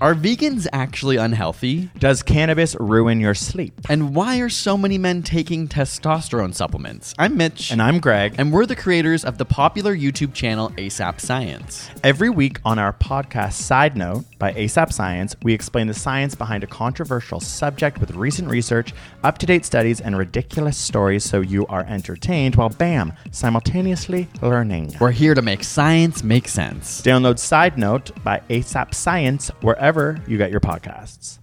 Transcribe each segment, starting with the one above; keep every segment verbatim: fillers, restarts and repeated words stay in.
Are vegans actually unhealthy? Does cannabis ruin your sleep? And why are so many men taking testosterone supplements? I'm Mitch. And I'm Greg. And we're the creators of the popular YouTube channel ASAP Science. Every week on our podcast Side Note by ASAP Science, we explain the science behind a controversial subject with recent research, up-to-date studies, and ridiculous stories so you are entertained while, bam, simultaneously learning. We're here to make science make sense. Download Side Note by ASAP Science wherever you get your podcasts.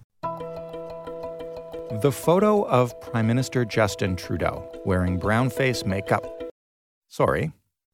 The photo of Prime Minister Justin Trudeau wearing brown face makeup. Sorry.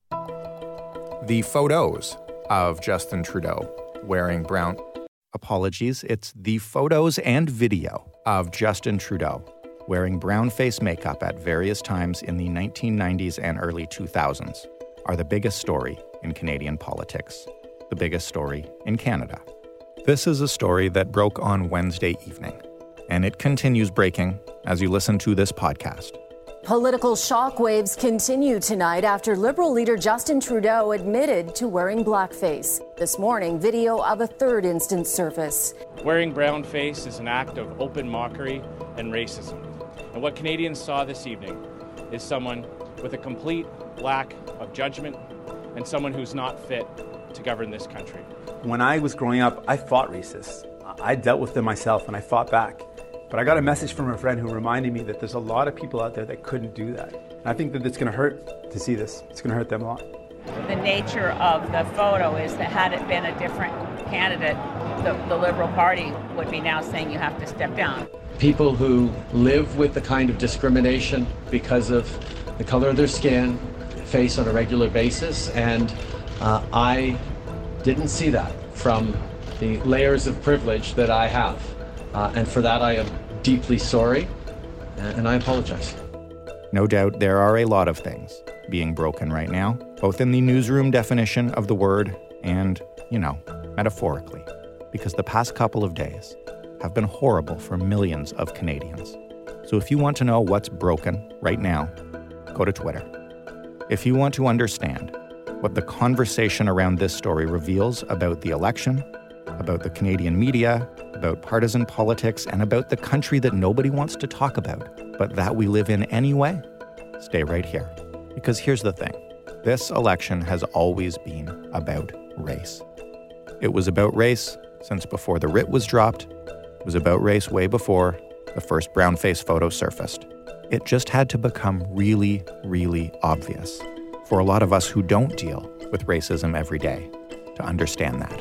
The photos of Justin Trudeau wearing brown... Apologies, it's the photos and video of Justin Trudeau wearing brown face makeup at various times in the nineteen nineties and early two thousands are the biggest story in Canadian politics, the biggest story in Canada. This is a story that broke on Wednesday evening, and it continues breaking as you listen to this podcast. Political shockwaves continue tonight after Liberal leader Justin Trudeau admitted to wearing blackface. This morning, video of a third instance surfaced. Wearing brown face is an act of open mockery and racism. And what Canadians saw this evening is someone with a complete lack of judgment and someone who's not fit to govern this country. When I was growing up, I fought racists. I dealt with them myself and I fought back. But I got a message from a friend who reminded me that there's a lot of people out there that couldn't do that. And I think that it's going to hurt to see this. It's going to hurt them a lot. The nature of the photo is that had it been a different candidate, the, the Liberal Party would be now saying you have to step down. People who live with the kind of discrimination because of the color of their skin face on a regular basis, and uh, I didn't see that from the layers of privilege that I have. Uh, and for that, I am deeply sorry, and I apologize. No doubt there are a lot of things being broken right now, both in the newsroom definition of the word and, you know, metaphorically, because the past couple of days have been horrible for millions of Canadians. So if you want to know what's broken right now, go to Twitter. If you want to understand what the conversation around this story reveals about the election, about the Canadian media, about partisan politics, and about the country that nobody wants to talk about, but that we live in anyway, stay right here. Because here's the thing. This election has always been about race. It was about race since before the writ was dropped. It was about race way before the first brown face photo surfaced. It just had to become really, really obvious for a lot of us who don't deal with racism every day to understand that.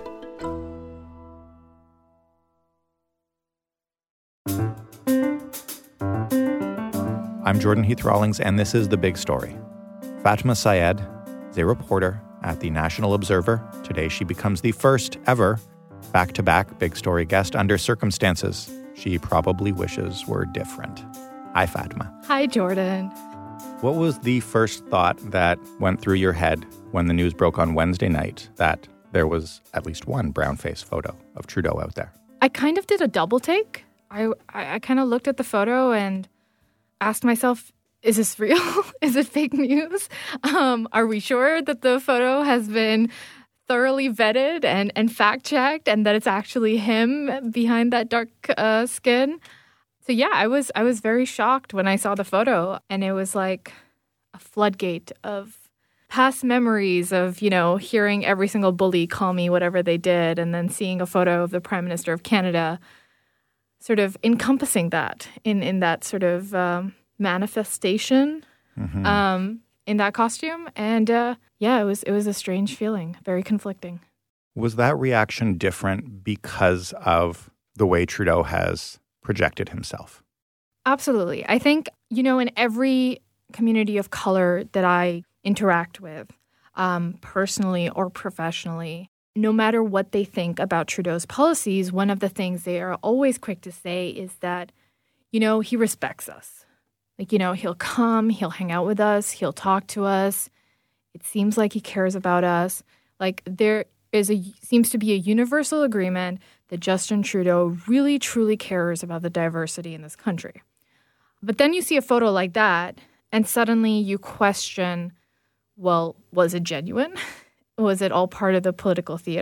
I'm Jordan Heath Rawlings, and this is The Big Story. Fatma Syed is a reporter at the National Observer. Today, she becomes the first ever back-to-back Big Story guest under circumstances she probably wishes were different. Hi, Fatma. Hi, Jordan. What was the first thought that went through your head when the news broke on Wednesday night that there was at least one brown-face photo of Trudeau out there? I kind of did a double take. I, I, I kind of looked at the photo and asked myself, is this real? Is it fake news? Um, are we sure that the photo has been thoroughly vetted and, and fact-checked and that it's actually him behind that dark uh, skin? So yeah, I was I was very shocked when I saw the photo, and it was like a floodgate of past memories of, you know, hearing every single bully call me whatever they did, and then seeing a photo of the Prime Minister of Canada sort of encompassing that in, in that sort of um, manifestation mm-hmm. um, in that costume. And uh, yeah, it was it was a strange feeling, very conflicting. Was that reaction different because of the way Trudeau has projected himself? Absolutely. I think, you know, in every community of color that I interact with, um, personally or professionally, no matter what they think about Trudeau's policies, one of the things they are always quick to say is that, you know, he respects us. Like, you know, he'll come, he'll hang out with us, he'll talk to us. It seems like he cares about us. Like, there is a seems to be a universal agreement that Justin Trudeau really, truly cares about the diversity in this country. But then you see a photo like that, and suddenly you question, well, was it genuine? Was it all part of the political theater?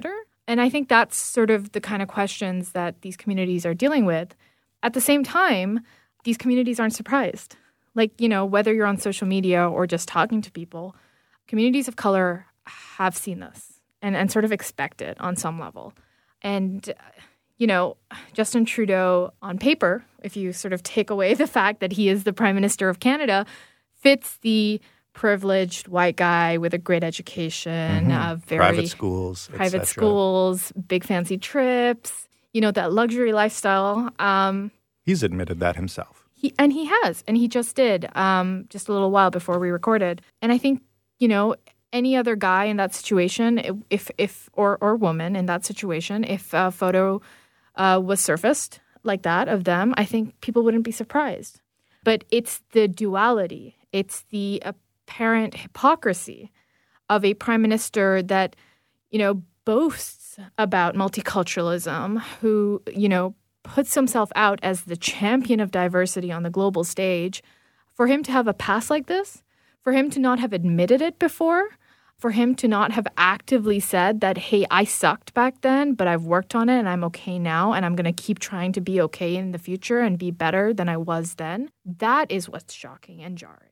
And I think that's sort of the kind of questions that these communities are dealing with. At the same time, these communities aren't surprised. Like, you know, whether you're on social media or just talking to people, communities of color have seen this and, and sort of expect it on some level. And, you know, Justin Trudeau on paper, if you sort of take away the fact that he is the Prime Minister of Canada, fits the privileged white guy with a great education, Mm-hmm. uh, very Private schools, et private cetera. schools, big fancy trips, you know, that luxury lifestyle. Um, He's admitted that himself. he and he has, and he just did, um, just a little while before we recorded. And I think, you know, any other guy in that situation, if if or or woman in that situation, if a photo uh, was surfaced like that of them, I think people wouldn't be surprised. But it's the duality, it's the apparent hypocrisy of a prime minister that, you know, boasts about multiculturalism, who, you know, puts himself out as the champion of diversity on the global stage. For him to have a past like this, for him to not have admitted it before, for him to not have actively said that, hey, I sucked back then, but I've worked on it and I'm okay now and I'm going to keep trying to be okay in the future and be better than I was then, that is what's shocking and jarring.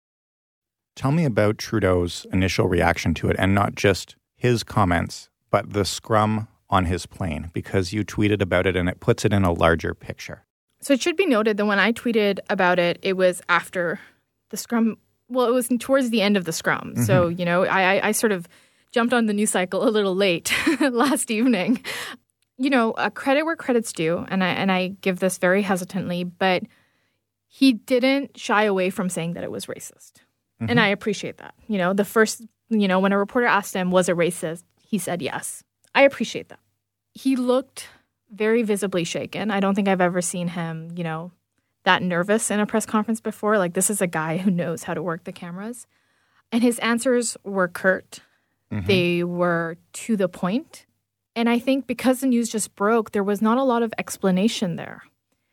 Tell me about Trudeau's initial reaction to it, and not just his comments, but the scrum on his plane, because you tweeted about it and it puts it in a larger picture. So it should be noted that when I tweeted about it, it was after the scrum. Well, it was towards the end of the scrum. Mm-hmm. So, you know, I, I, I sort of jumped on the news cycle a little late last evening. You know, uh, credit where credit's due, and I and I give this very hesitantly, but he didn't shy away from saying that it was racist. Mm-hmm. And I appreciate that. You know, the first, you know, when a reporter asked him, was it racist? He said yes. I appreciate that. He looked very visibly shaken. I don't think I've ever seen him, you know, that nervous in a press conference before. Like, this is a guy who knows how to work the cameras. And his answers were curt. Mm-hmm. They were to the point. And I think because the news just broke, there was not a lot of explanation there.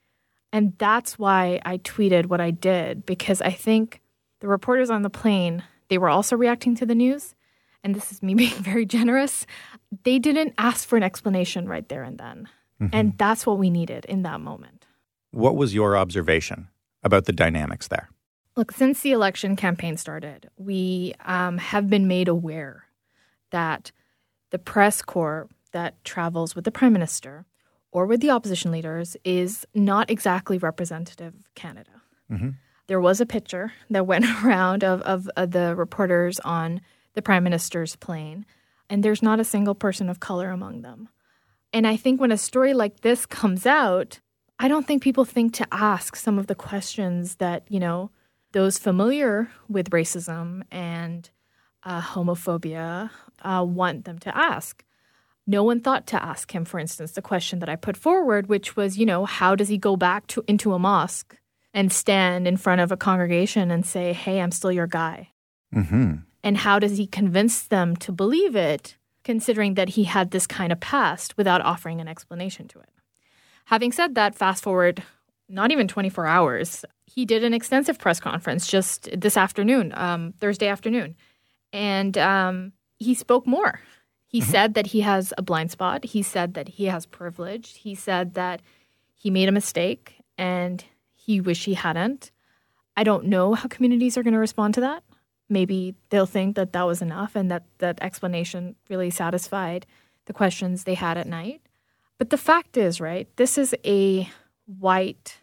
And that's why I tweeted what I did, because I think the reporters on the plane, they were also reacting to the news. And this is me being very generous. They didn't ask for an explanation right there and then. Mm-hmm. And that's what we needed in that moment. What was your observation about the dynamics there? Look, since the election campaign started, we um, have been made aware that the press corps that travels with the prime minister or with the opposition leaders is not exactly representative of Canada. Mm-hmm. There was a picture that went around of, of, of the reporters on the prime minister's plane, and there's not a single person of color among them. And I think when a story like this comes out, I don't think people think to ask some of the questions that, you know, those familiar with racism and uh, homophobia uh, want them to ask. No one thought to ask him, for instance, the question that I put forward, which was, you know, how does he go back to into a mosque and stand in front of a congregation and say, hey, I'm still your guy? Mm-hmm. And how does he convince them to believe it, considering that he had this kind of past, without offering an explanation to it? Having said that, fast forward not even twenty-four hours, he did an extensive press conference just this afternoon, um, Thursday afternoon. And um, he spoke more. He mm-hmm. said that he has a blind spot. He said that he has privilege. He said that he made a mistake and he wished he hadn't. I don't know how communities are going to respond to that. Maybe they'll think that that was enough and that that explanation really satisfied the questions they had at night. But the fact is, right, this is a white,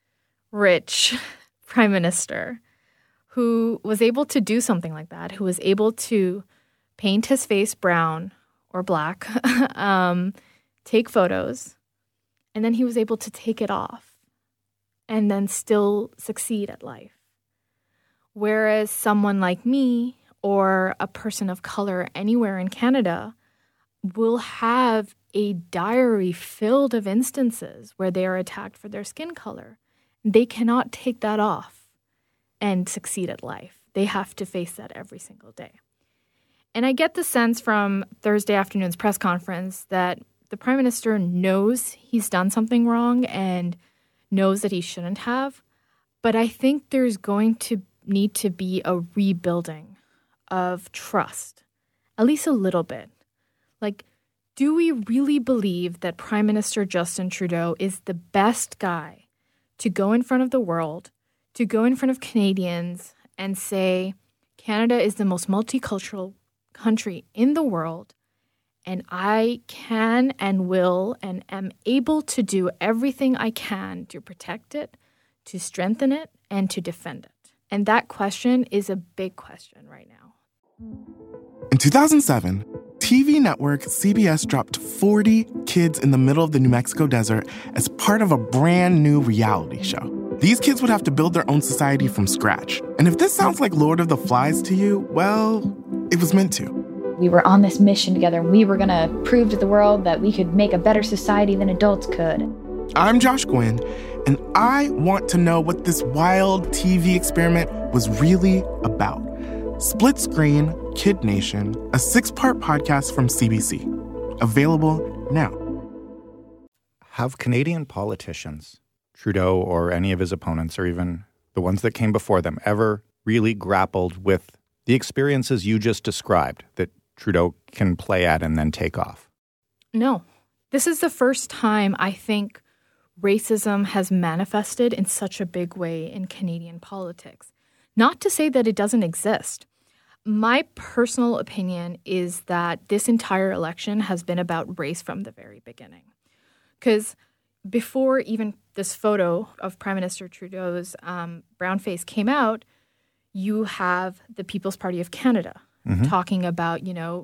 rich prime minister who was able to do something like that, who was able to paint his face brown or black, um, take photos, and then he was able to take it off and then still succeed at life. Whereas someone like me or a person of color anywhere in Canada will have a diary filled of instances where they are attacked for their skin color. They cannot take that off and succeed at life. They have to face that every single day. And I get the sense from Thursday afternoon's press conference that the Prime Minister knows he's done something wrong and knows that he shouldn't have. But I think there's going to need to be a rebuilding of trust, at least a little bit. Like, do we really believe that Prime Minister Justin Trudeau is the best guy to go in front of the world, to go in front of Canadians and say, Canada is the most multicultural country in the world, and I can and will and am able to do everything I can to protect it, to strengthen it, and to defend it? And that question is a big question right now. In two thousand seven, T V network C B S dropped forty kids in the middle of the New Mexico desert as part of a brand new reality show. These kids would have to build their own society from scratch. And if this sounds like Lord of the Flies to you, well, it was meant to. We were on this mission together, and we were going to prove to the world that we could make a better society than adults could. I'm Josh Gwynn, and I want to know what this wild T V experiment was really about. Split Screen, Kid Nation, a six-part podcast from C B C. Available now. Have Canadian politicians, Trudeau or any of his opponents, or even the ones that came before them, ever really grappled with the experiences you just described that Trudeau can play at and then take off? No. This is the first time I think racism has manifested in such a big way in Canadian politics. Not to say that it doesn't exist. My personal opinion is that this entire election has been about race from the very beginning. Because before even this photo of Prime Minister Trudeau's um, brown face came out, you have the People's Party of Canada mm-hmm. talking about, you know,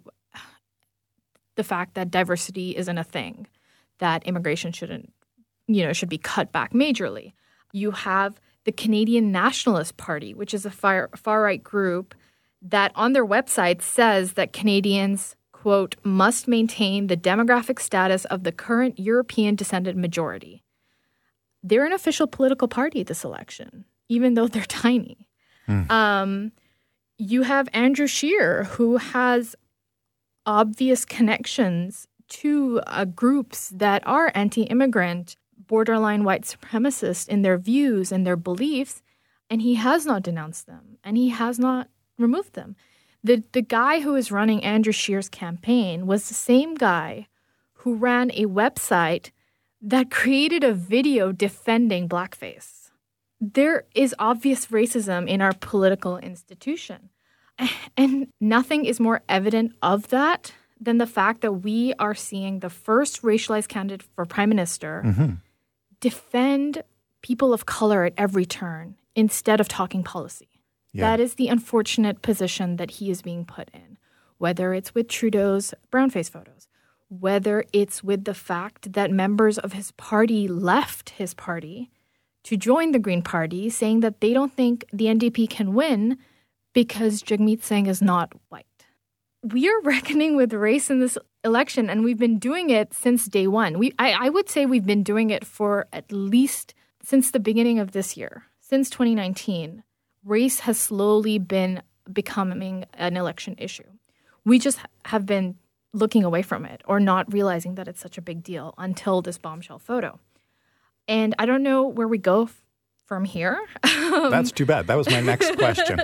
the fact that diversity isn't a thing, that immigration shouldn't, you know, should be cut back majorly. You have the Canadian Nationalist Party, which is a far, far-right group that on their website says that Canadians, quote, must maintain the demographic status of the current European-descended majority. They're an official political party this election, even though they're tiny. Mm. Um, you have Andrew Scheer, who has obvious connections to uh, groups that are anti-immigrant, borderline white supremacist in their views and their beliefs, and he has not denounced them, and he has not removed them. The the guy who is running Andrew Scheer's campaign was the same guy who ran a website that created a video defending blackface. There is obvious racism in our political institution. And nothing is more evident of that than the fact that we are seeing the first racialized candidate for prime minister mm-hmm. defend people of color at every turn instead of talking policy. Yeah. That is the unfortunate position that he is being put in, whether it's with Trudeau's brownface photos, whether it's with the fact that members of his party left his party to join the Green Party, saying that they don't think the N D P can win because Jagmeet Singh is not white. We are reckoning with race in this election, and we've been doing it since day one. We, I, I would say we've been doing it for at least since the beginning of this year, since twenty nineteen. Race has slowly been becoming an election issue. We just have been looking away from it or not realizing that it's such a big deal until this bombshell photo. And I don't know where we go f- from here. That's too bad. That was my next question.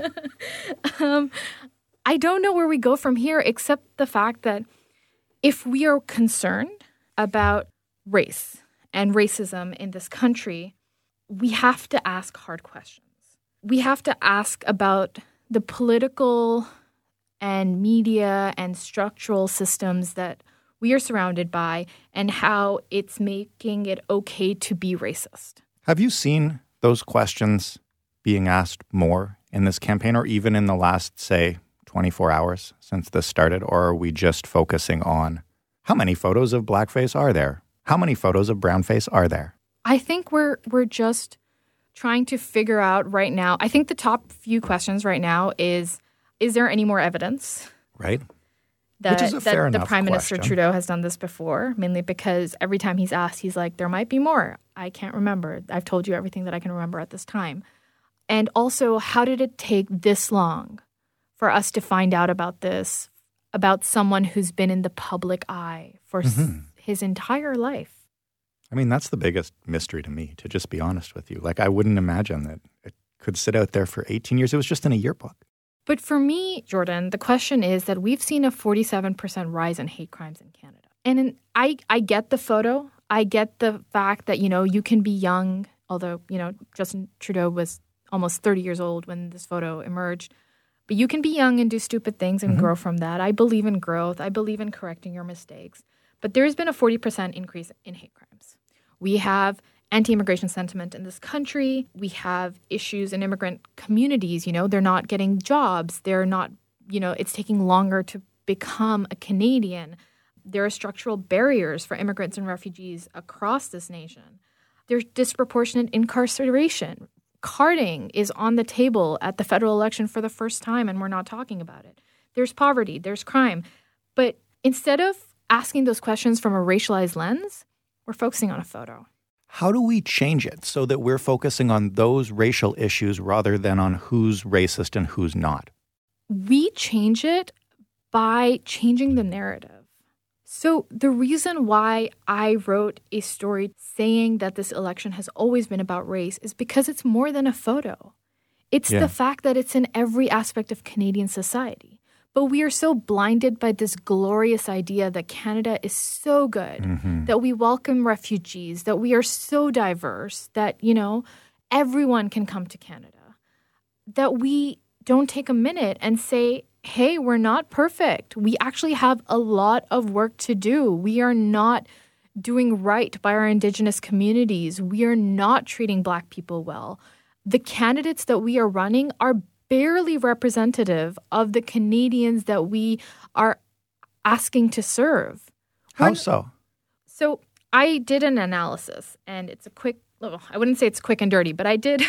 um, I don't know where we go from here except the fact that if we are concerned about race and racism in this country, we have to ask hard questions. We have to ask about the political and media and structural systems that we are surrounded by and how it's making it okay to be racist. Have you seen those questions being asked more in this campaign or even in the last, say, twenty-four hours since this started? Or are we just focusing on how many photos of blackface are there? How many photos of brownface are there? I think we're we're just trying to figure out right now. I think the top few questions right now is, is there any more evidence? Right. That, Which is a that fair the enough Prime Minister question. Trudeau has done this before, mainly because every time he's asked, he's like, there might be more. I can't remember. I've told you everything that I can remember at this time. And also, how did it take this long for us to find out about this, about someone who's been in the public eye for mm-hmm. s- his entire life? I mean, that's the biggest mystery to me, to just be honest with you. Like, I wouldn't imagine that it could sit out there for eighteen years. It was just in a yearbook. But for me, Jordan, the question is that we've seen a forty-seven percent rise in hate crimes in Canada. And in, I, I get the photo. I get the fact that, you know, you can be young, although, you know, Justin Trudeau was almost thirty years old when this photo emerged. But you can be young and do stupid things and mm-hmm. grow from that. I believe in growth. I believe in correcting your mistakes. But there's been a forty percent increase in hate crimes. We have anti-immigration sentiment in this country. We have issues in immigrant communities. You know, they're not getting jobs. They're not, you know, it's taking longer to become a Canadian. There are structural barriers for immigrants and refugees across this nation. There's disproportionate incarceration. Carding is on the table at the federal election for the first time, and we're not talking about it. There's poverty. There's crime. But instead of asking those questions from a racialized lens, we're focusing on a photo. How do we change it so that we're focusing on those racial issues rather than on who's racist and who's not? We change it by changing the narrative. So the reason why I wrote a story saying that this election has always been about race is because it's more than a photo. It's yeah. the fact that it's in every aspect of Canadian society. But we are so blinded by this glorious idea that Canada is so good, mm-hmm. that we welcome refugees, that we are so diverse, that, you know, everyone can come to Canada, that we don't take a minute and say, hey, we're not perfect. We actually have a lot of work to do. We are not doing right by our Indigenous communities. We are not treating Black people well. The candidates that we are running are barely representative of the Canadians that we are asking to serve. How When, so? So I did an analysis, and it's a quick, well, I wouldn't say it's quick and dirty, but I did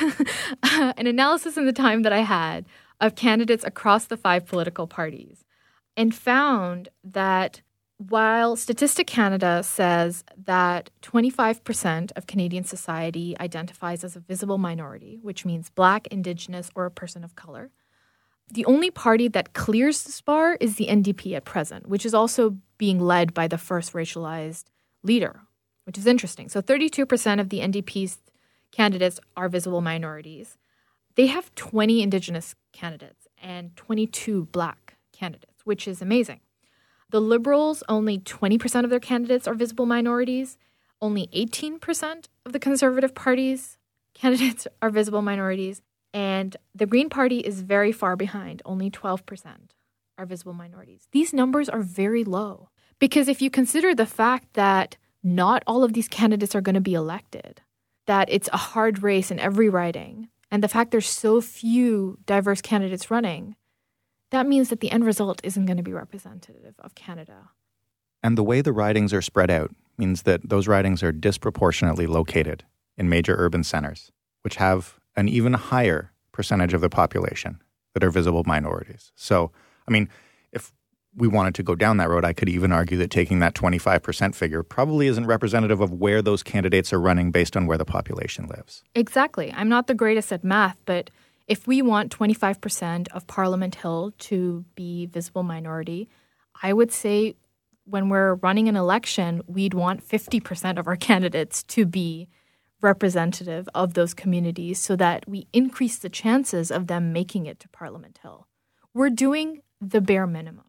an analysis in the time that I had of candidates across the five political parties and found that while Statistic Canada says that twenty-five percent of Canadian society identifies as a visible minority, which means Black, Indigenous, or a person of color, the only party that clears this bar is the N D P at present, which is also being led by the first racialized leader, which is interesting. So thirty-two percent of the N D P's candidates are visible minorities. They have twenty Indigenous candidates and twenty-two Black candidates, which is amazing. The Liberals, only twenty percent of their candidates are visible minorities. Only eighteen percent of the Conservative Party's candidates are visible minorities. And the Green Party is very far behind. Only twelve percent are visible minorities. These numbers are very low because if you consider the fact that not all of these candidates are going to be elected, that it's a hard race in every riding, and the fact there's so few diverse candidates running, that means that the end result isn't going to be representative of Canada. And the way the ridings are spread out means that those ridings are disproportionately located in major urban centers, which have an even higher percentage of the population that are visible minorities. So, I mean, if we wanted to go down that road, I could even argue that taking that twenty-five percent figure probably isn't representative of where those candidates are running based on where the population lives. Exactly. I'm not the greatest at math, but if we want twenty-five percent of Parliament Hill to be visible minority, I would say when we're running an election, we'd want fifty percent of our candidates to be representative of those communities so that we increase the chances of them making it to Parliament Hill. We're doing the bare minimum.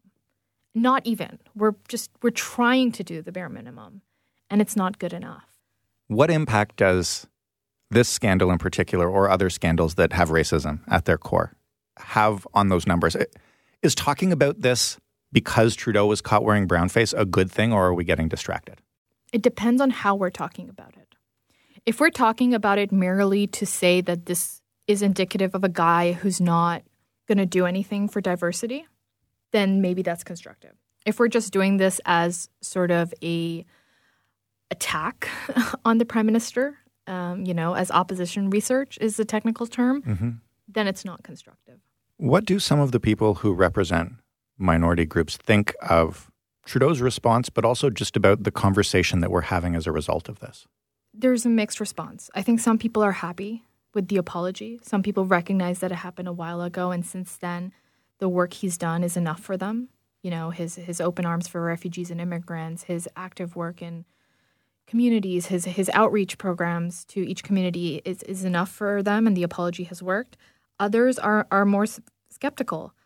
Not even. We're just, we're trying to do the bare minimum, and it's not good enough. What impact does this scandal in particular, or other scandals that have racism at their core, have on those numbers? Is talking about this because Trudeau was caught wearing brownface a good thing, or are we getting distracted? It depends on how we're talking about it. If we're talking about it merely to say that this is indicative of a guy who's not going to do anything for diversity, then maybe that's constructive. If we're just doing this as sort of a attack on the Prime Minister, Um, you know, as opposition research is the technical term, mm-hmm. then it's not constructive. What do some of the people who represent minority groups think of Trudeau's response, but also just about the conversation that we're having as a result of this? There's a mixed response. I think some people are happy with the apology. Some people recognize that it happened a while ago, and since then, the work he's done is enough for them. You know, his his open arms for refugees and immigrants, his active work in communities, his his outreach programs to each community is, is enough for them, and the apology has worked. Others are, are more skeptical.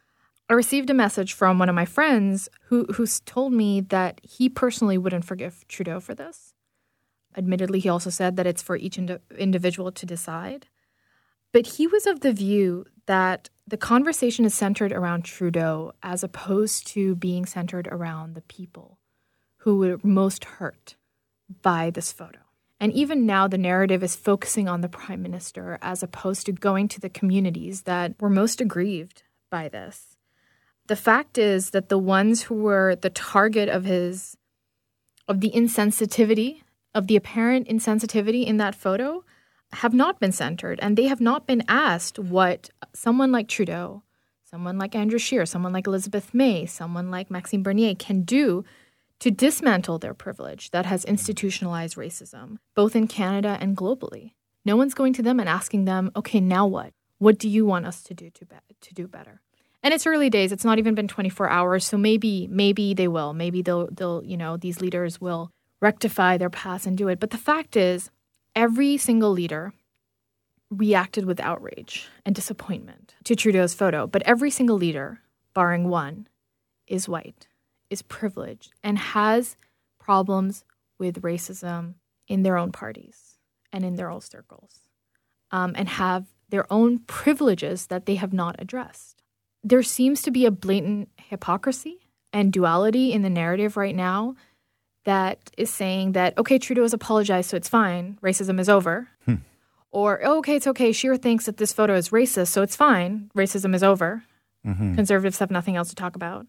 I received a message from one of my friends who who's told me that he personally wouldn't forgive Trudeau for this. Admittedly, he also said that it's for each indi- individual to decide. But he was of the view that the conversation is centered around Trudeau as opposed to being centered around the people who were most hurt by this photo. And even now, the narrative is focusing on the Prime Minister as opposed to going to the communities that were most aggrieved by this. The fact is that the ones who were the target of his, of the insensitivity, of the apparent insensitivity in that photo, have not been centered, and they have not been asked what someone like Trudeau, someone like Andrew Scheer, someone like Elizabeth May, someone like Maxime Bernier can do to dismantle their privilege that has institutionalized racism, both in Canada and globally. No one's going to them and asking them, okay, now what? What do you want us to do to, be- to do better? And it's early days. It's not even been twenty-four hours, so maybe maybe they will. Maybe they'll, they'll you know, these leaders will rectify their past and do it. But the fact is, every single leader reacted with outrage and disappointment to Trudeau's photo. But every single leader, barring one, is white, is privileged, and has problems with racism in their own parties and in their own circles, um, and have their own privileges that they have not addressed. There seems to be a blatant hypocrisy and duality in the narrative right now that is saying that, okay, Trudeau has apologized, so it's fine. Racism is over. Hmm. Or, oh, okay, it's okay. Scheer thinks that this photo is racist, so it's fine. Racism is over. Mm-hmm. Conservatives have nothing else to talk about.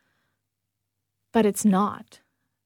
But it's not.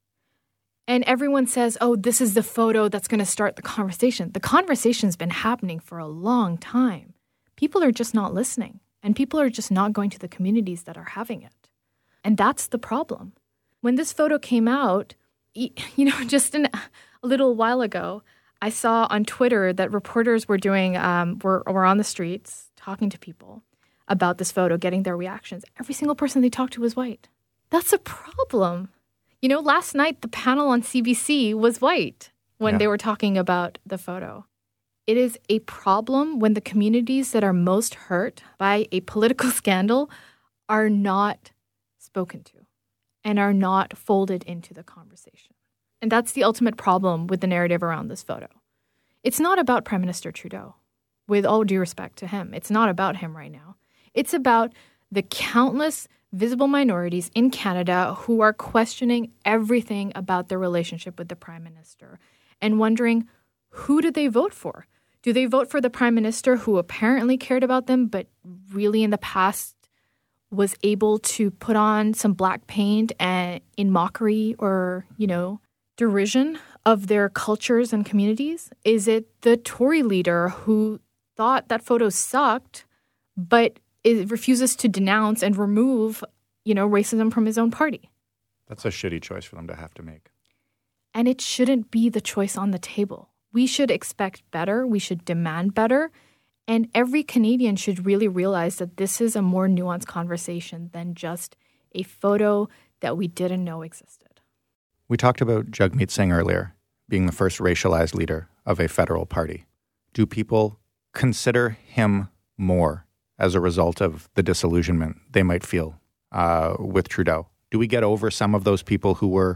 And everyone says, oh, this is the photo that's going to start the conversation. The conversation's been happening for a long time. People are just not listening. And people are just not going to the communities that are having it. And that's the problem. When this photo came out, you know, just in, a little while ago, I saw on Twitter that reporters were doing, um, were, were on the streets talking to people about this photo, getting their reactions. Every single person they talked to was white. That's a problem. You know, last night the panel on C B C was white when yeah. they were talking about the photo. It is a problem when the communities that are most hurt by a political scandal are not spoken to and are not folded into the conversation. And that's the ultimate problem with the narrative around this photo. It's not about Prime Minister Trudeau, with all due respect to him. It's not about him right now. It's about the countless visible minorities in Canada who are questioning everything about their relationship with the Prime Minister and wondering, who did they vote for? Do they vote for the Prime Minister who apparently cared about them, but really in the past was able to put on some black paint and in mockery or, you know, derision of their cultures and communities? Is it the Tory leader who thought that photo sucked, but it refuses to denounce and remove, you know, racism from his own party? That's a shitty choice for them to have to make. And it shouldn't be the choice on the table. We should expect better. We should demand better. And every Canadian should really realize that this is a more nuanced conversation than just a photo that we didn't know existed. We talked about Jagmeet Singh earlier, being the first racialized leader of a federal party. Do people consider him more as a result of the disillusionment they might feel uh, with Trudeau? Do we get over some of those people who were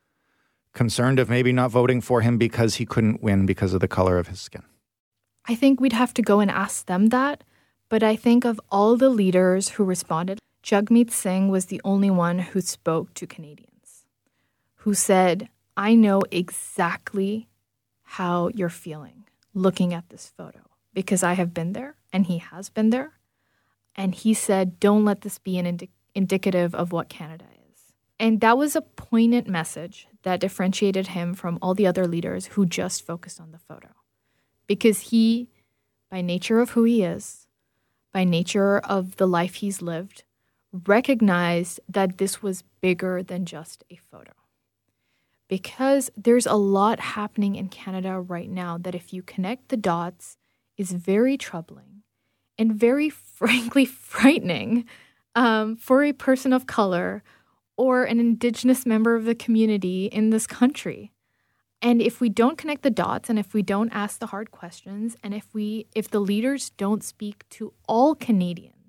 concerned of maybe not voting for him because he couldn't win because of the color of his skin? I think we'd have to go and ask them that. But I think of all the leaders who responded, Jagmeet Singh was the only one who spoke to Canadians, who said, I know exactly how you're feeling looking at this photo because I have been there and he has been there. And he said, don't let this be an indi- indicative of what Canada is. And that was a poignant message that differentiated him from all the other leaders who just focused on the photo. Because he, by nature of who he is, by nature of the life he's lived, recognized that this was bigger than just a photo. Because there's a lot happening in Canada right now that if you connect the dots is very troubling and very frankly frightening um, for a person of color or an Indigenous member of the community in this country. And if we don't connect the dots and if we don't ask the hard questions and if we if the leaders don't speak to all Canadians,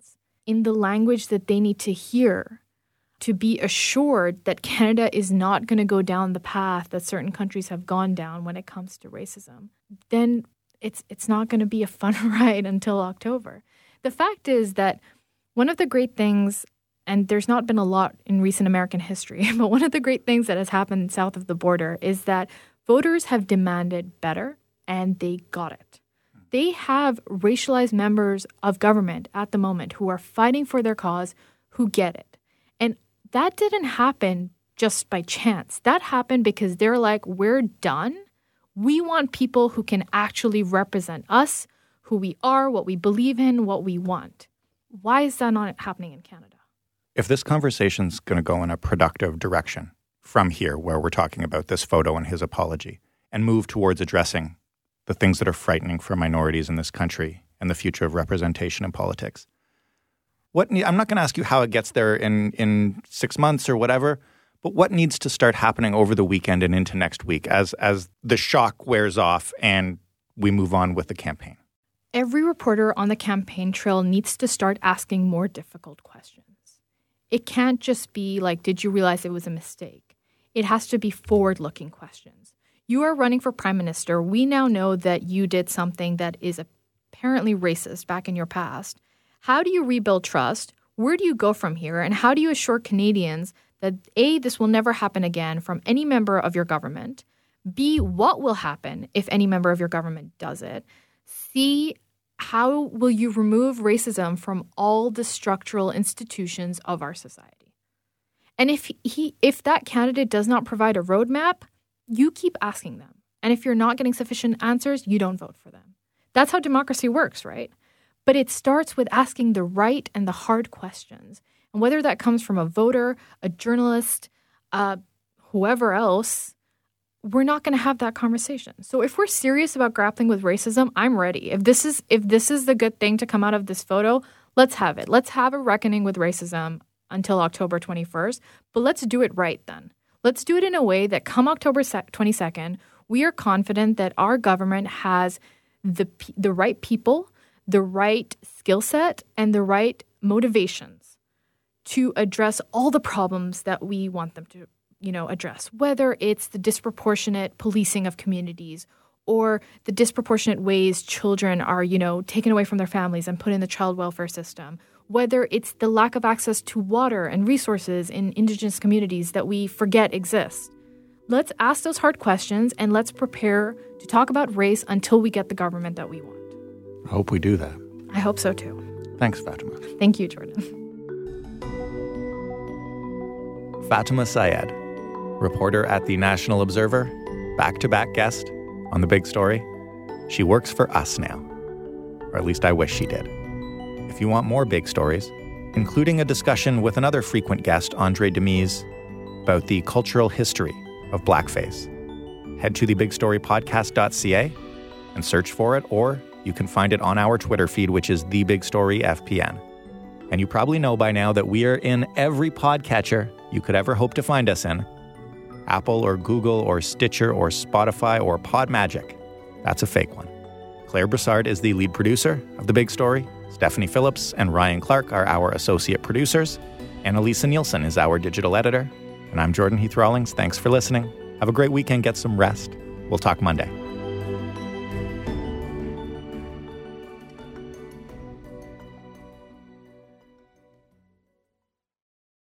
in the language that they need to hear to be assured that Canada is not going to go down the path that certain countries have gone down when it comes to racism, then it's it's not going to be a fun ride until October. The fact is that one of the great things, and there's not been a lot in recent American history, but one of the great things that has happened south of the border is that voters have demanded better, and they got it. They have racialized members of government at the moment who are fighting for their cause, who get it. And that didn't happen just by chance. That happened because they're like, we're done. We want people who can actually represent us, who we are, what we believe in, what we want. Why is that not happening in Canada? If this conversation's going to go in a productive direction from here, where we're talking about this photo and his apology, and move towards addressing the things that are frightening for minorities in this country and the future of representation in politics, what ne- I'm not going to ask you how it gets there in, in six months or whatever, but what needs to start happening over the weekend and into next week as as the shock wears off and we move on with the campaign? Every reporter on the campaign trail needs to start asking more difficult questions. It can't just be like, did you realize it was a mistake? It has to be forward-looking questions. You are running for prime minister. We now know that you did something that is apparently racist back in your past. How do you rebuild trust? Where do you go from here? And how do you assure Canadians that A, this will never happen again from any member of your government? B, what will happen if any member of your government does it? C, how will you remove racism from all the structural institutions of our society? And if he, if that candidate does not provide a roadmap, you keep asking them. And if you're not getting sufficient answers, you don't vote for them. That's how democracy works, right? But it starts with asking the right and the hard questions. And whether that comes from a voter, a journalist, uh, whoever else, we're not going to have that conversation. So if we're serious about grappling with racism, I'm ready. If this is if this is the good thing to come out of this photo, let's have it. Let's have a reckoning with racism until October twenty-first. But let's do it right then. Let's do it in a way that come October twenty-second, we are confident that our government has the the right people, the right skill set, and the right motivations to address all the problems that we want them to, you know, address, whether it's the disproportionate policing of communities or the disproportionate ways children are, you know, taken away from their families and put in the child welfare system, whether it's the lack of access to water and resources in Indigenous communities that we forget exist. Let's ask those hard questions and let's prepare to talk about race until we get the government that we want. I hope we do that. I hope so too. Thanks, Fatima. Thank you, Jordan. Fatima Syed, reporter at the National Observer, back-to-back guest on The Big Story. She works for us now, or at least I wish she did. If you want more big stories, including a discussion with another frequent guest, Andre Demise, about the cultural history of blackface, head to the big story podcast dot c a and search for it, or you can find it on our Twitter feed, which is The Big Story F P N. And you probably know by now that we are in every podcatcher you could ever hope to find us in. Apple or Google or Stitcher or Spotify or Podmagic. That's a fake one. Claire Brassard is the lead producer of The Big Story. Stephanie Phillips and Ryan Clark are our associate producers. Annalisa Nielsen is our digital editor. And I'm Jordan Heath Rawlings. Thanks for listening. Have a great weekend. Get some rest. We'll talk Monday.